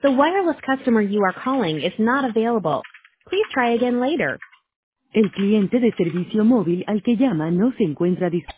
The wireless customer you are calling is not available. Please try again later. El cliente de servicio móvil al que llama no se encuentra disponible.